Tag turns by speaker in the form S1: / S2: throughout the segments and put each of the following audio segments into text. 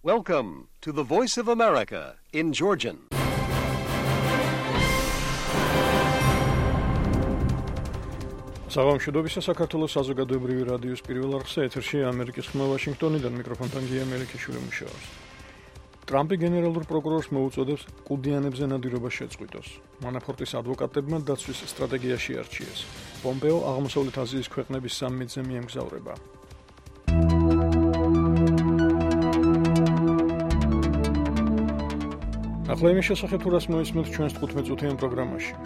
S1: Welcome to the Voice of America in Georgian.
S2: საღამოშიდობისა საქართველოს საზოგადოებრივი რადიოს პირველ არხზე ეთერში ამერიკის ხმა ვაშინგტონიდან მიკროფონთან გია მელიქიშვილი მუშაობს. ტრამპი გენერალურ პროკურორს მოუწოდებს კუდიანებზე ნადირობას შეწყვიტოს. მანაფორტის ადვოკატებმა დაცვის სტრატეგიაში არჩიეს. პომპეო აღმოსავლეთ აზიის ქვეყნების სამიტზე მიემგზავრება. ახლა იმის შესახებ თუ რას მოისმენთ ჩვენს 15-წუთიან პროგრამაში.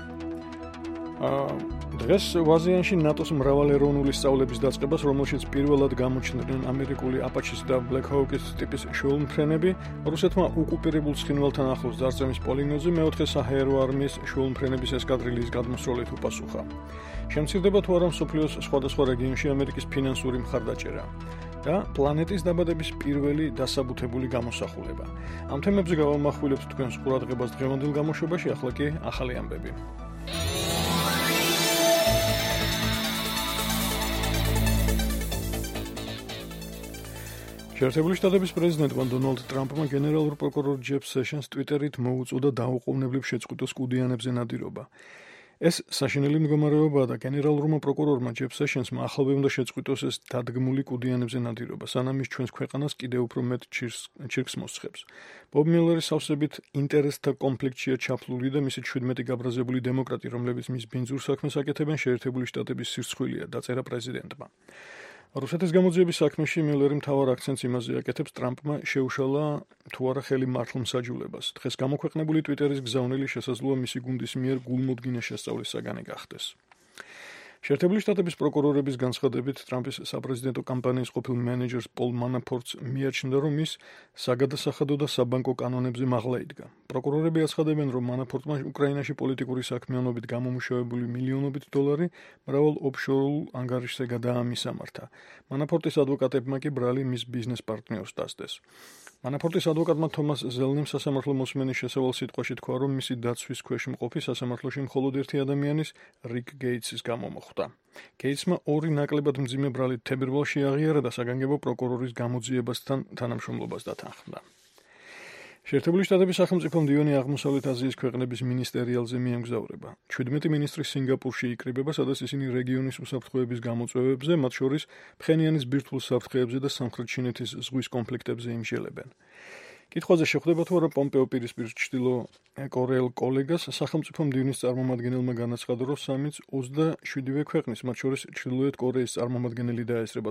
S2: დღეს ვაზიანში ნატოს მრავალეროვნული სწავლების დაწყებას, რომელშიც პირველად გამოჩნდნენ ამერიკული აპაჩის და ბლეკ ჰოუკის ტიპის შუალმფრენები, რუსეთმა ოკუპირებულ ცხინვალთან ახლოს ძარცემის პოლინოზე მეოთხე საჰაერო არმიის შუალმფრენების ესკადრილიის გადმოსროლით უპასუხა. შემცირდება თუ არა მსოფლიოს სხვადასხვა რეგიონში ამერიკის ფინანსური მხარდაჭერა და პლანეტის დაბადების პირველი დასაბუთებული გამოსახულება. ამ თემებზე გავამახვილებთ თქვენს ყურადღებას დღევანდელ გამოშვებაში, ახლა კი ახალი ამბები. შეერთებული შტატების პრეზიდენტმა დონალდ ტრამპმა გენერალურ პროკურორ ჯეფ სეშენს ტვიტერით მოუწოდა დაუყოვნებლივ შეწყვიტოს კუდიანებზე ნადირობა. ეს საშინელი მდგომარეობაა და გენერალურმა პროკურორმა ჯეფ სეშენსმა ახალვე უნდა შეწყვიტოს ეს დადგმული კუდიანებზე ნადირობა, სანამ ის ჩვენს ქვეყანას კიდევ უფრო მეტ ჩირკს მოსცხებს. ბობ მილერის სავსებით ინტერესთა კონფლიქტშია ჩაფლული და მისი 17 გაბრაზებული დემოკრატი, რომლებიც მის ბინძურ საქმეს აკეთებენ, შეერთებული შტატების სირცხვილია, დაწერა პრეზიდენტმა. რუსეთის გამოძიების საქმეში მილერი მთავარ აქცენტს იმაზე აკეთებს, ტრამპმა შეუშალა თუ არა ხელი მართლმსაჯულებას. დღეს გამოქვეყნებული ტვიტერის გზავნილი შესაძლოა მისი გუნდის მიერ გულმოდგინე შესწავლის საგანი გახდეს. შეერთებული შტატების პროკურორების განცხადებით, ტრამპის საპრეზიდენტო კამპანიის ყოფილ მენეჯერს პოლ მანაფორტს მიაჩნდა, რომ ის საგადასახადო და საბანკო კანონებზე მაღლა იდგა. პროკურორები აცხადებენ, რომ მანაფორტმა უკრაინაში პოლიტიკური საქმიანობით გამომუშავებული მილიონობით დოლარი მრავალ ოფშორულ ანგარიშზე გადაამისამართა. მანაფორტის ადვოკატებმა კი ბრალი მის ბიზნეს პარტნიორს დასდეს. მანაფორტის ადვოკატმა თომას ზელნიმ სასამართლო მოსმენის შესავალ სიტყვაში თქვა, რომ მისი დაცვის ქვეშ მყოფი სასამართლოში მხოლოდ ერთი ადამიანის, რიკ გეიტსის გამო მოხვდა. გეიტსმა ორი ნაკლებად მძიმე ბრალით თებერვალში აღიარა და საგანგებო პროკურორის გამოძიებასთან თანამშრომლობას დათანხმდა. შეერთებული შტატების სახელმწიფო მდივანი აღმოსავლეთ აზიის ქვეყნების მინისტერიალზე მიემგზავრება. 17 მინისტრი სინგაპურში იკრიბება, სადაც ისინი რეგიონის უსაფრთხოების გამოწვევებზე, მათ შორის ფხენიანის ბირთვულ საფრთხეებზე და სამხრეთ ჩინეთის ზღვის კონფლიქტებზე იმსჯელებენ. კითხვაზე შეხვდება თუ არა პომპეო პირისპირ ჩრდილო კორეელ კოლეგას, სახელმწიფო მდივნის წარმომადგენელმა განაცხადა, რომ სამიტს 27 ქვეყნის, მათ შორის ჩრდილოეთ კორეის წარმომადგენელი დაესწრება,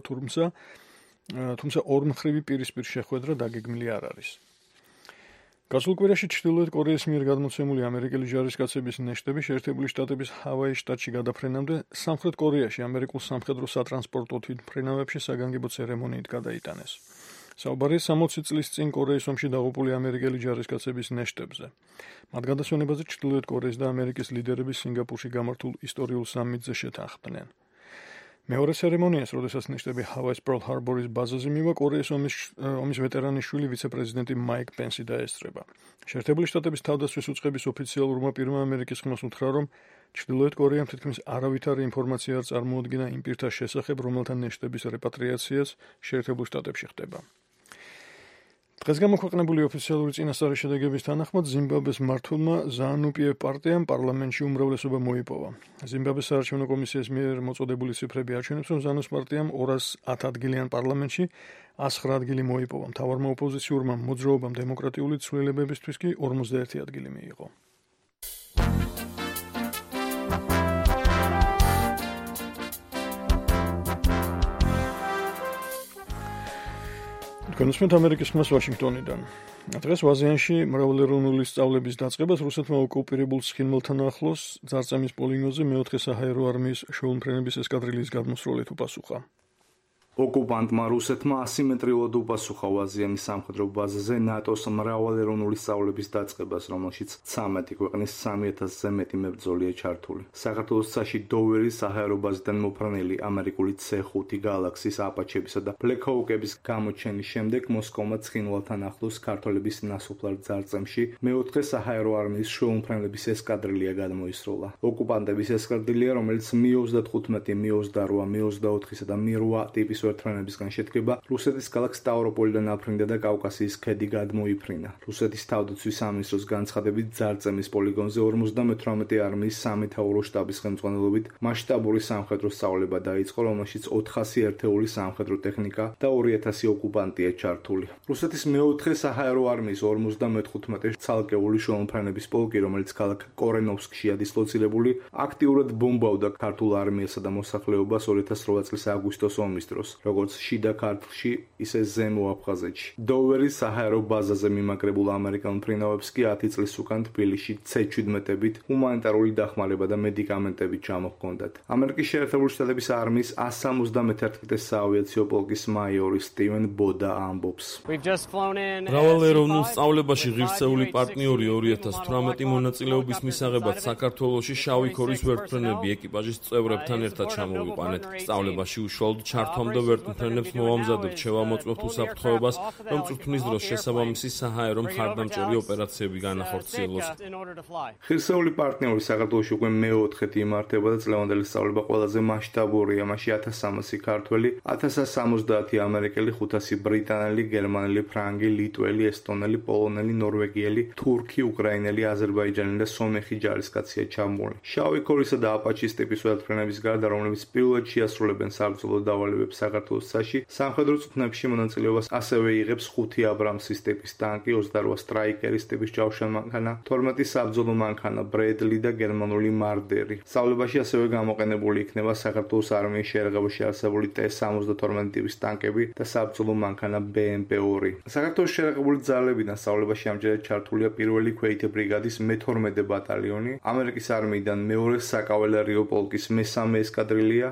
S2: თუმცა ორმხრივი პირისპირ შეხვედრა დაგეგმილი არ არის. გასულ კვირაში ჩრდილოეთ კორეის მიერ გადმოცემული ამერიკელი ჯარისკაცების ნეშტები შეერთებული შტატების ჰავაის შტატში გადაფრენამდე სამხრეთ კორეაში ამერიკულ სამხედრო სატრანსპორტო თვითმფრინავებში საგანგებო ცერემონიით გადაიტანეს. საუბარია 60 წლის წინ კორეის ომში დაღუპული ამერიკელი ჯარისკაცების ნეშტებზე. მათ გადასვენებაზე ჩრდილოეთ კორეის და ამერიკის ლიდერები სინგაპურში გამართულ ისტორიულ სამიტზე შეთანხმდნენ. მეორე ცერემონიას, როდესაც ნეშტები ჰავაის პერლ ჰარბორის ბაზაზე მივა, კორეის ომის ვეტერანის შვილი ვიცე-პრეზიდენტი მაიკ პენსი დაესწრება. შეერთებული შტატების თავდაცვის უწყების ოფიციალურმა პირმა ამერიკის ხმას უთხრა, რომ ჩრდილოეთ კორეამ თითქმის არავითარი ინფორმაცია არ წარმოუდგინა იმ პირთა შესახებ, რომელთა ნეშტების რეპატრიაციაც შეერთებულ შტატებში ხდება. დღეს გამოქვეყნებული ოფიციალური წინასწარი შედეგების თანახმად ზიმბაბვეს მმართველმა ზანუ-პიევ პარტიამ პარლამენტში უმრავლესობა მოიპოვა. ზიმბაბვეს საარჩევნო კომისიის მიერ მოწოდებული ციფრები აჩვენებს, რომ ზანუს პარტიამ 210 ადგილიან პარლამენტში 109 ადგილი მოიპოვა. მთავარმა ოპოზიციურმა მოძრაობამ დემოკრატიული ცვლილებებისთვის კი 51 ადგილი მიიღო. გონსმეთ ამერიკის ხმას ვაშინგტონიდან. დღეს ვაზიანში მრავალეროვნული სწავლების დაწყებას რუსეთმა ოკუპირებულ ცხინვალთან ახლოს ძარცემის პოლინოზე მეოთხე საჰაერო არმიის შუალმფრენების ესკადრილიის გადმოსროლით უპასუხა.
S3: ოკუპანტმა რუსეთმა ასიმეტრიულად უპასუხა ვაზიანის სამხედრო ბაზაზე ნატოს მრავალეროვნული სწავლების დაწყებას, რომელშიც 13 ქვეყნის 3000-ზე მეტი მებრძოლია ჩართული. საქართველოს ცაში დოვერის საჰაერო ბაზიდან მოფრანილი ამერიკული C5 გალაქსის აპაჩებისა და ბლეკ ჰოუკების გამოჩენის შემდეგ მოსკოვმა ცხინვალთან ახლოს ქართველების ნასოფლარ ძარცემში მეოთხე საჰაერო არმიის შუალმფრენების ესკადრილია გადმოისროლა. ოკუპანტების ესკადრილია, რომელიც Mi-35, Mi-28, Mi-24 და Mi-8 ტიპის ვერტმფრენებისგან შედგება, რუსეთის ქალაქ სტავროპოლიდან აფრინდა და კავკასიის ქედი გადმოიფრინა. რუსეთის თავდაცვის სამინისტროს განცხადებით, ძარცემის პოლიგონზე 58 არმიის სამეთაურო შტაბის ხელმძღვანელობით მასშტაბური სამხედრო სწავლება დაიწყო, რომელშიც 400 ერთეული სამხედრო ტექნიკა და 2000 ოკუპანტია ჩართული. რუსეთის მეოთხე საჰაერო არმიის 55 ცალკეული შრომფრენების პოლკი, რომელიც ქალაქ კორენოვსკშია დისლოცირებული, აქტიურად ბომბავდა ქართულ არმიასა და მოსახლეობას 2008 წლის აგვისტოს ომის დროს, როგორც შიდა ქართლში, ისე ზემო აფხაზეთში. დოვერის საჰაერო ბაზაზე მიმაგრებულ ამერიკელ მფრინავებს კი 10 წლის უკან თბილისში C-17-ებით ჰუმანიტარული დახმარება და მედიკამენტებით ჩამოჰქონდათ. ამერიკის შეერთებული შტატების არმიის 171 საავიაციო პოლკის მაიორი სტივენ ბოდა ამბობს.
S4: მრავალეროვნულ სწავლებაში ღირსეული პარტნიორი 2018 მონაწილეობის მისაღებად საქართველოში შავი ქორის ვერტმფრენები ეკიპაჟის წევრებთან ერთად ჩამოვიყვანეთ. სწავლებაში უშუალოდ ჩართვამდე ვერტმფრენებს მოვამზადებთ შევამოწმოთ უსაფრთხოებას, რომ წვრთნის დროს შესაბამისი საჰაერო მხარდამჭერი ოპერაციები განახორციელოს.
S3: ღირსეული პარტნიორი საქართველოში უკვე მეოთხეთი იმართება და წლევანდელი სწავლება ყველაზე მასშტაბურია. მასში 1300 ქართველი, 1170 ამერიკელი, 500 ბრიტანელი, გერმანელი, ფრანგი, ლიტველი, ესტონელი, პოლონელი, ნორვეგიელი, თურქი, უკრაინელი, აზერბაიჯანელი და სომეხი ჯარისკაცია ჩამული. შავი ქორისა და აპაჩის ტიპის ვერტმფრენების გარდა, რომლებიც პირველად შეასრულებენ საბრძოლო დავალებებს საქართველოს ცაში, სამხედრო წვრთნებში მონაწილეობას ასევე იღებს 5 აბრამსის ტიპის ტანკი, 28 სტრაიკერის ტიპის ჯავშან მანქანა, 12 საბრძოლო მანქანა, ბრედლი და გერმანული მარდერი. სწავლებაში ასევე გამოყენებული იქნება საქართველოს არმიის შეერაღებაში არსებული T-72 ტიპის ტანკები და საბრძოლო მანქანა BMP-2. საქართველოს შეერაღებული ძალებიდან სწავლებაში ამჯერად ჩართულია პირველი ქვეითე ბრიგადის მე-12 ბატალიონი, ამერიკის არმიიდან მეორე საკავალერიო პოლკის მე-3 ესკადრილია,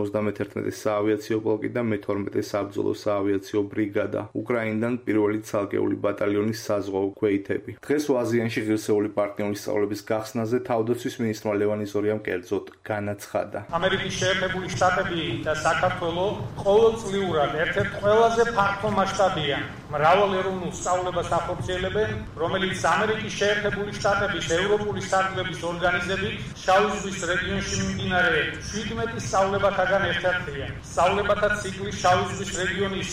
S3: 171 საავიაციო პოლკი და მე-12 საბრძოლო საავიაციო ბრიგადა, უკრაინიდან პირველი ცალკეული ბატალიონის საზღვაო ქვეითები. დღეს აზიანში ღირსეული პარტნიორის სწავლების გახსნაზე თავდაცვის მინისტრმა ლევან იზორიამ კერძოდ განაცხადა.
S5: ამერიკის შეერთებული შტატები და საქართველო ყოველწლიურად ერთ-ერთ ყველაზე ფართომასშტაბიან მრავალეროვნულ სწავლებას ახორციელებენ, რომელიც ამერიკის შეერთებული შტატების ევროპული სარდლების ორგანიზებით შავი ზღვის რეგიონში მიმდინარე 17 სწავლებათაგან ერთ-ერთია. სწავლებათა ციკლი შავი ზღვის რეგიონის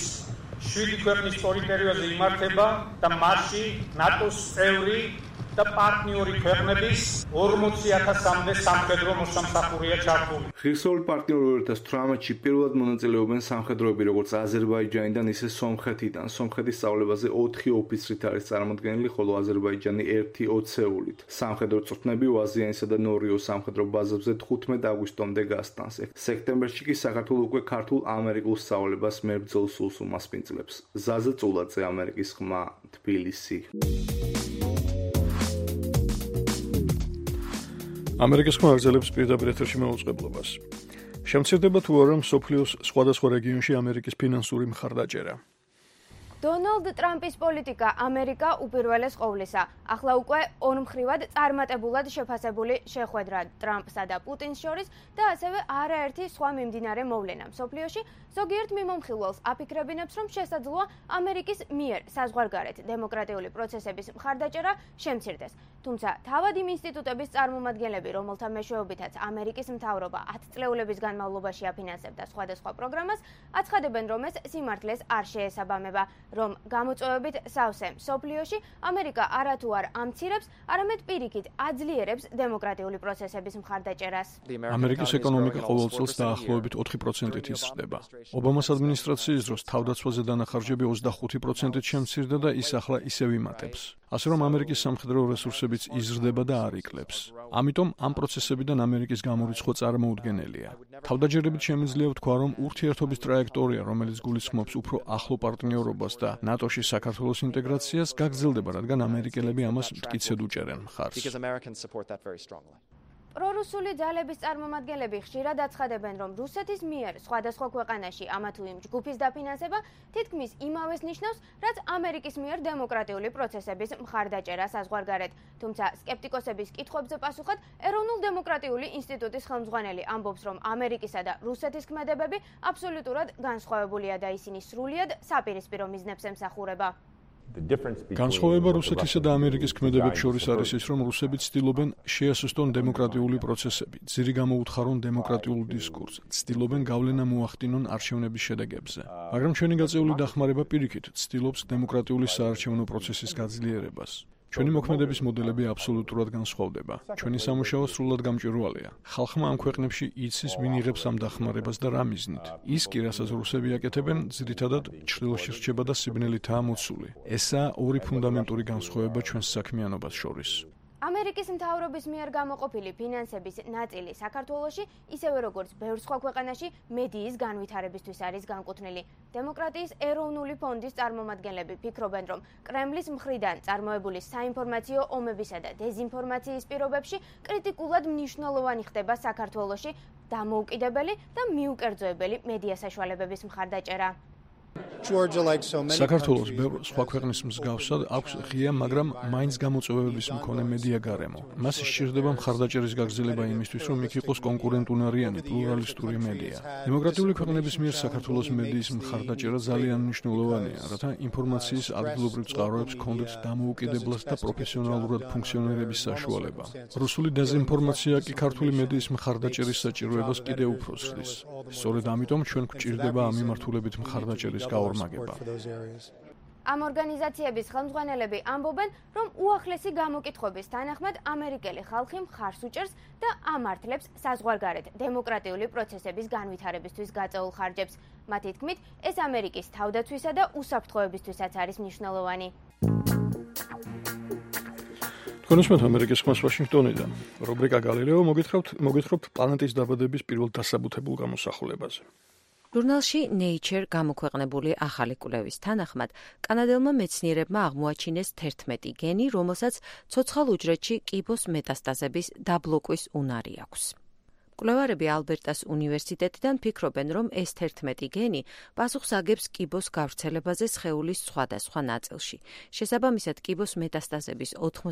S5: 7 ქვეყნის ტერიტორიაზე იმართება და მასში ნატოს წევრი და პარტნიორი ქვეყნების 40,000-მდე სამხედრო მოსამსახურეა ჩართული.
S3: ღირსეული პარტნიორი 2018-ში პირველად მონაწილეობენ სამხედროები, როგორც აზერბაიჯანიდან, ისე სომხეთიდან. სომხეთის სწავლებაზე 4 ოფიცრით არის წარმოდგენილი, ხოლო აზერბაიჯანი 1 ოცეულით. სამხედრო წვრთნები აზიანისა და ნორიოს სამხედრო ბაზებზე 15 აგვისტომდე გასტანს. სექტემბერში კი საქართველო უკვე ქართულ ამერიკულ სწავლებას მებრძოლ სულს უმასპინძლებს. ზაზა წულაძე, ამერიკის ხმა, თბილისი.
S2: ამერიკის ხმა აგრძელებს პირდაპირ ეთერში მაუწყებლობას. შემცირდება თუ არა მსოფლიოს სხვადასხვა რეგიონში ამერიკის ფინანსური მხარდაჭერა.
S6: დონალდ ტრამპის პოლიტიკა ამერიკა უპირველეს ყოვლისა. ახლა უკვე ორმხრივად წარმატებულად შეფასებული შეხვედრა ტრამპსა და პუტინს შორის და ასევე არაერთი სხვა მიმდინარე მოვლენა მსოფლიოში ზოგიერთ მიმომხილველს აფიქრებინებს, რომ შესაძლოა ამერიკის მიერ საზღვარგარეთ დემოკრატიული პროცესების მხარდაჭერა შემცირდეს. თუმცა თავად იმ ინსტიტუტების წარმომადგენლები, რომელთა მეშვეობითაც ამერიკის მთავრობა 10 წლეულების განმავლობაში აფინანსებდა სხვადასხვა პროგრამას, აცხადებენ, რომ ეს სიმართლეს არ შეესაბამება, რომ გამოწვევებით სავსე მსოფლიოში ამერიკა არათუ არ ამცირებს, არამედ პირიქით აძლიერებს დემოკრატიული პროცესების მხარდაჭერას.
S2: ამერიკის ეკონომიკა ყოველ წელს დაახლოებით 4%-ით იზრდება. ობამას ადმინისტრაციის დროს თავდაცვაზე დანახარჯები 25%-ით შემცირდა და ის ახლა ისევ იმატებს. ასე რომ ამერიკის სამხედრო რესურსებიც იზრდება და არ იკლებს. ამიტომ ამ პროცესებიდან ამერიკის გამორიცხვა წარმოუდგენელია. თავდაჯერებით შემიძლია ვთქვა, რომ ურთიერთობის ტრაექტორია, რომელიც გულისხმობს უფრო ახლო პარტნიორობას და ნატოში საქართველოს ინტეგრაციას, გაგრძელდება, რადგან ამერიკელები ამას მტკიცედ უჭერენ მხარს.
S6: პრორუსული ძალების წარმომადგენლები ხშირად აცხადებენ, რომ რუსეთის მიერ სხვადასხვა ქვეყანაში ამა თუ იმ ჯგუფის დაფინანსება თითქმის იმავეს ნიშნავს, რაც ამერიკის მიერ დემოკრატიული პროცესების მხარდაჭერა საზღვარგარეთ. თუმცა სკეპტიკოსების კითხვებზე პასუხად ეროვნულ-დემოკრატიული ინსტიტუტის ხელმძღვანელი ამბობს, რომ ამერიკისა და რუსეთის ქმედებები აბსოლუტურად განსხვავებულია და ისინი სრულიად საპირისპირო მიზნებს ემსახურება.
S2: განსხვავება რუსეთისა და ამერიკის ქმედებებს შორის არის ის, რომ რუსები ცდილობენ შეასუსტონ დემოკრატიული პროცესები, ძირი გამოუთხარონ დემოკრატიულ დისკურსს, ცდილობენ გავლენა მოახდინონ არჩევნების შედეგებზე. მაგრამ ჩვენი გაწეული დახმარება პირიქით ცდილობს დემოკრატიული საარჩევნო პროცესის გაძლიერებას. ჩვენი მოქმედების მოდელები აბსოლუტურად განსხვავდება. ჩვენი სამუშაო სრულად გამჭვირვალეა. ხალხმა ამ ქვეყნებში იცის, ვინ იღებს ამ დახმარებას და რა მიზნით. ის კი, რასაც რუსები აკეთებენ, ძირითადად ჭრილში რჩება და სიბნელითაა მოცული. ესაა ორი ფუნდამენტური განსხვავება ჩვენს საქმიანობას შორის.
S6: ამერიკის მთავრობის მიერ გამოყოფილი ფინანსების ნაწილი საქართველოში, ისევე როგორც ბევრ სხვა ქვეყანაში, მედიის განვითარებისთვის არის განკუთვნილი. დემოკრატიის ეროვნული ფონდის წარმომადგენლები ფიქრობენ, რომ კრემლის მხრიდან წარმოებული საინფორმაციო ომებისა და დეზინფორმაციის პირობებში კრიტიკულად მნიშვნელოვანი ხდება საქართველოში დამოუკიდებელი და მიუკერძოებელი მედია საშუალებების მხარდაჭერა.
S2: საქართველოს ბევრ სხვა ქვეყნის მსგავსად აქვს ღია, მაგრამ მაინც გამოწვევების მქონე მედია გარემო. მას სჭირდება მხარდაჭერის გაგრძელება იმისთვის, რომ იქ იყოს კონკურენტუნარიანი, პლურალისტური მედია. დემოკრატიული ქვეყნების მიერ საქართველოს მედიის მხარდაჭერა ძალიან მნიშვნელოვანია, რათა ინფორმაციის ადგილობრივ წყაროებს ჰქონდეთ დამოუკიდებლად და პროფესიონალურად ფუნქციონირების საშუალება. რუსული დეზინფორმაცია კი ქართული მედიის მხარდაჭერის საჭიროებას კიდევ უფრო ზრდის. სწორედ ამიტომ ჩვენ გვჭირდება ამ მიმართულებით მხარდაჭერის გაორმაგება.
S6: ამ ორგანიზაციების ხელმძღვანელები ამბობენ, რომ უახლესი გამოკითხვების თანახმად ამერიკელი ხალხი მხარს უჭერს და ამართლებს საზღვარგარეთ დემოკრატიული პროცესების განვითარებისთვის გაწეულ ხარჯებს. მათი თქმით, ეს ამერიკის თავდაცვისა და უსაფრთხოებისთვისაც არის მნიშვნელოვანი.
S2: თქვენს ამერიკის ხმას ვაშინგტონიდან. რუბრიკა გალილეო მოგითხრობთ პლანეტის დაბადების პირველ დასაბუთებულ გამოსახულებაზე.
S7: ჟურნალში Nature გამოქვეყნებული ახალი კვლევის თანახმად, კანადელმა მეცნიერებმა აღმოაჩინეს 11 გენი, რომელსაც ცოცხალ უჯრედში კიბოს მეტასტაზების დაბლოკვის უნარი აქვს. კვლევარები ალბერტას უნივერსიტეტიდან ფიქრობენ, რომ ეს 11 გენი პასუხს აგებს კიბოს გავრცელებაზე სხეულის სხვადასხვა ნაწილში. შესაბამისად, კიბოს მეტასტაზების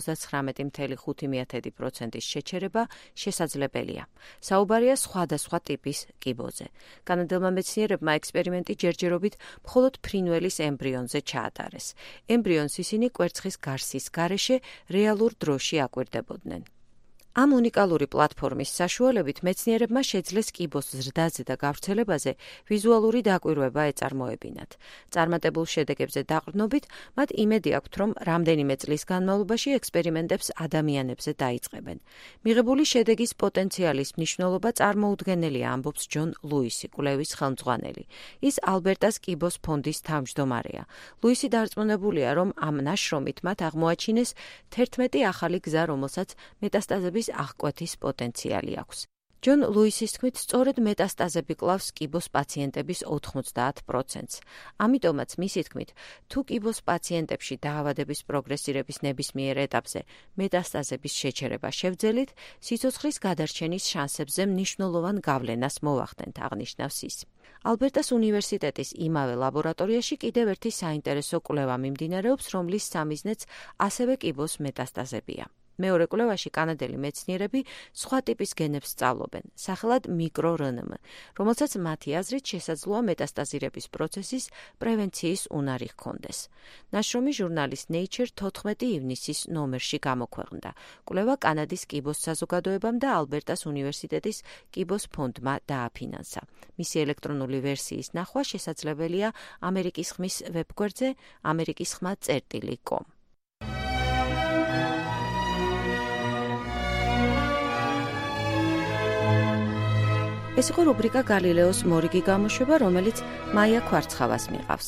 S7: 99.5%-ის შეჩერება შესაძლებელია. საუბარია სხვადასხვა ტიპის კიბოზე. კანადელმა მეცნიერებმა ექსპერიმენტი ჯერჯერობით მხოლოდ ფრინველის ემბრიონზე ჩაატარეს. ემბრიონს ისინი კვერცხის გარსის გარეშე რეალურ დროში აკვირდებოდნენ. ამ უნიკალური პლატფორმის საშუალებით მეცნიერებმა შეძლეს კიბოს ზრდაზე და გავრცელებაზე ვიზუალური დაკვირვება ეწარმოებინათ. წარმატებულ შედეგებზე დაყრდნობით, მათ იმედი აქვთ, რომ რამდენიმე წლის განმავლობაში ექსპერიმენტებს ადამიანებზე დაიწყებენ. მიღებული შედეგის პოტენციალის მნიშვნელობა წარმოუდგენელია, ამბობს ჯონ ლუისი, კვლევის ხელმძღვანელი. ის ალბერტას კიბოს ფონდის თავმჯდომარეა. ლუისი დარწმუნებულია, რომ ამ ნაშრომით მათ აღმოაჩინეს 11 ახალი გზა, რომელსაც მეტასტაზების აღკვეთის პოტენციალი აქვს. ჯონ ლუისის თქმით, სწორედ მეტასტაზები კლავს კიბოს პაციენტების 90%-ს. ამიტომაც მისი თქმით, თუ კიბოს პაციენტებში დაავადების პროგრესირების ნებისმიერ ეტაპზე მეტასტაზების შეჩერება შევძელით, სიცოცხლის გადარჩენის შანსებზე მნიშვნელოვან გავლენას მოვახდენთ, აღნიშნავს ის. ალბერტას უნივერსიტეტის იმავე ლაბორატორიაში კიდევ ერთი საინტერესო კვლევა მიმდინარეობს, რომლის სამიზნეც ასევე კიბოს მეტასტაზებია. მეორე კვლევაში კანადელი მეცნიერები სხვა ტიპის გენებს სწავლობენ, სახელად მიკრო-რნმ, რომელსაც მათი აზრით შესაძლოა მეტასტაზირების პროცესის პრევენციის უნარი ჰქონდეს. ნაშრომი ჟურნალის Nature 14 ივნისის ნომერში გამოქვეყნდა. კვლევა კანადის კიბოს საზოგადოებამ და ალბერტას უნივერსიტეტის კიბოს ფონდმა დააფინანსა. მისი ელექტრონული ვერსიის ნახვა შესაძლებელია ამერიკის ხმის ვებგვერდზე amerikisxma.com. ეს იყო რუბრიკა გალილეოს მორიგი გამოშვება, რომელიც მაია ქვარცხავას მიყავს.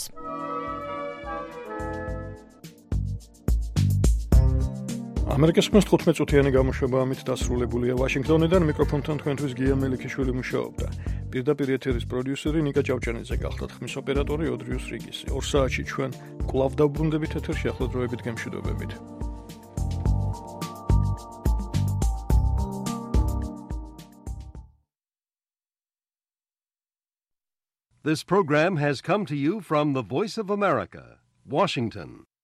S2: ამერიკის ხმის 15 წუთიანი გამოშვება ამით დასრულებულია. ვაშინგტონიდან მიკროფონთან თქვენთვის გია მელიქიშვილი მუშაობდა. პირდაპირ ეთერის პროდიუსერი ნიკა ჭავჭანიძე გახლდათ, ხმის ოპერატორი ოდრიუს რიგისი. 2 საათში ჩვენ კვლავ დავბრუნდებით ეთერში ახლა დროებით გემშვიდობებით.
S1: This program has come to you from the Voice of America, Washington.